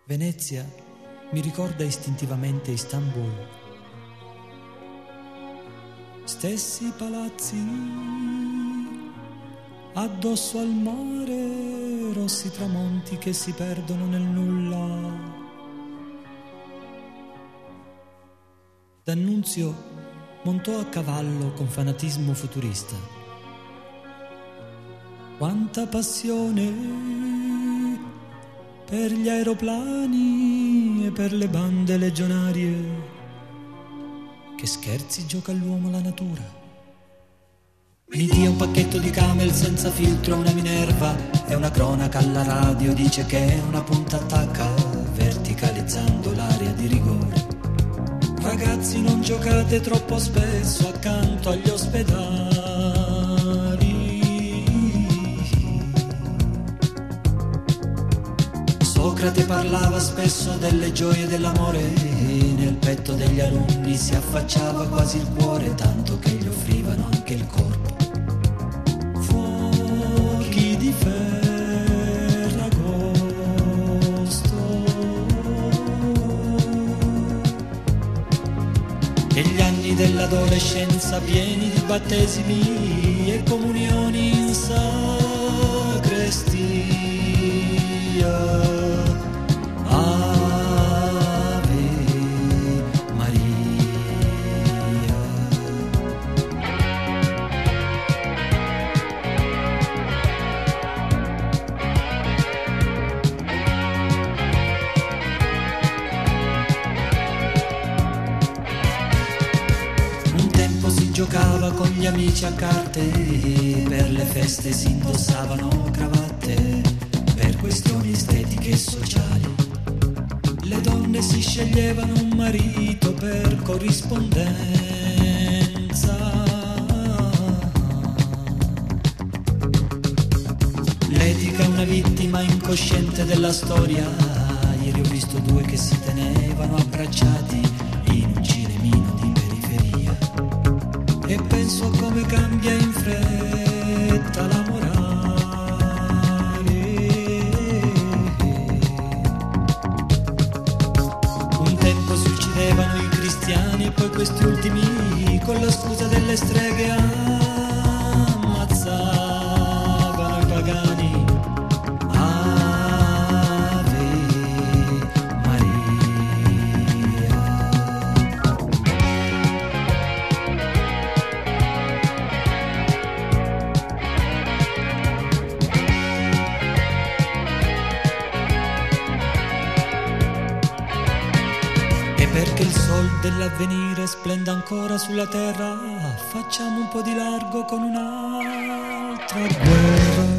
Venezia mi ricorda istintivamente Istanbul. Stessi palazzi addosso al mare, rossi tramonti che si perdono nel nulla. D'Annunzio montò a cavallo con fanatismo futurista. Quanta passione per gli aeroplani e per le bande legionarie. Che scherzi gioca all'uomo la natura. Mi dia un pacchetto di Camel senza filtro, una Minerva e una cronaca alla radio. Dice che una punta attacca verticalizzando l'area di rigore. Ragazzi, non giocate troppo spesso accanto agli ospedali. Socrate parlava spesso delle gioie dell'amore, nel petto degli alunni si affacciava quasi il cuore, tanto che gli offrivano anche il corpo. Fuochi di Ferragosto e gli anni dell'adolescenza pieni di battesimi e comunioni in sacrestia. Giocava con gli amici a carte, per le feste si indossavano cravatte, per questioni estetiche e sociali. Le donne si sceglievano un marito per corrispondenza. L'etica è una vittima incosciente della storia. Ieri ho visto due che si tenevano abbracciati in un cinemino di periferia. E penso a come cambia in fretta la morale. Un tempo si uccidevano i cristiani e poi questi ultimi, con la scusa delle streghe, ammazzavano i pagani. Perché il sol dell'avvenire splenda ancora sulla terra, facciamo un po' di largo con un'altra guerra.